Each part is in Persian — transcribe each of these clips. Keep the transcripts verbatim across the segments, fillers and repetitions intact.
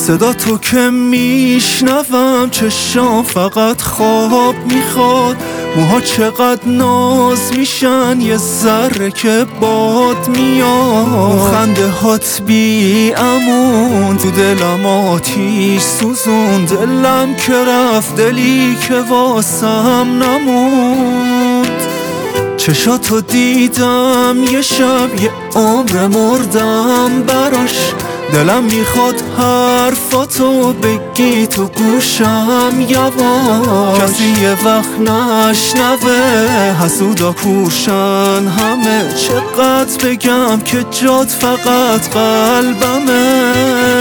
صدا تو که میشنوم چشام فقط خواب میخواد، موها چقدر ناز میشن یه ذره که باد میاد، خنده هات بی امون تو دلم آتیش سوزون، دلم که رفت دلی که واسم نموند. چشاتو دیدم یه شب یه عمر مردم براش، دلم میخواد حرفاتو بگی تو گوشم یواش، کسی یه وقت نشنوه حسودا کوشن همه، چقدر بگم که جات فقط قلبمه.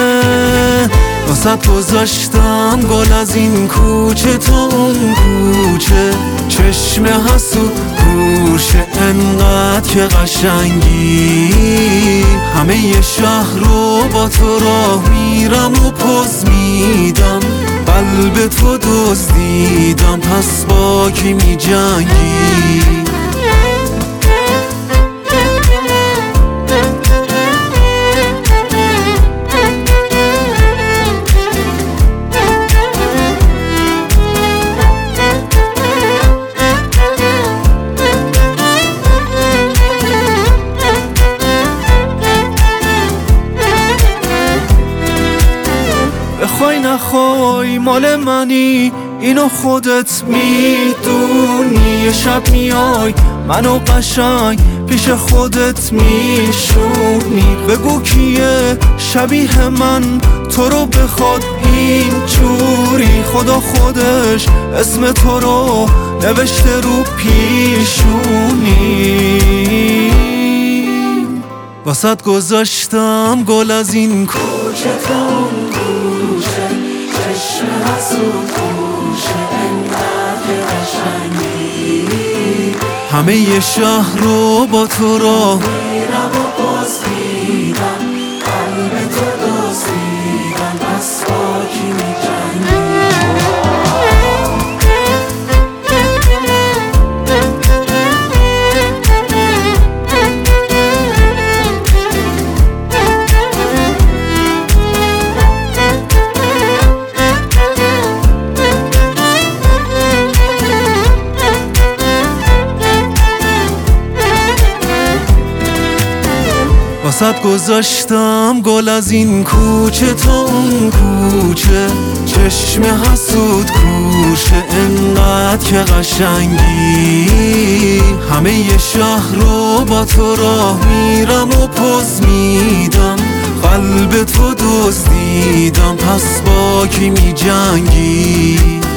واسه گذاشتم گل از این کوچه تا اون کوچه، چشم حسود گوشه انقدر که قشنگی، همه ی شهر رو با تو راه میرم و پوز میدم، قلب تو دزدیدم پس با کی میجنگی؟ بخوای نخوای مال منی اینو خودت میدونی، یه شب میای منو قشنگ پیش خودت میشونی، بگو کیه شبیه من تو رو بخواد اینجوری، خدا خودش اسم تو رو نوشته رو پیشونی. واسط گذاشتم گل از این کوچه تا اون کوچه، چشم حسود گوشه انقدر که قشنگی، همه ی شهر رو با تو راه میرم و باز میدم، قلب تو دزدیدم پس با کی میجنگی؟ واسط گذاشتم گل از این کوچه تا اون کوچه، چشم حسود کوشه انقدر که قشنگی، همه ی شهر رو با تو راه میرم و پوز میدم، قلب تو دزدیدم پس با کی میجنگی؟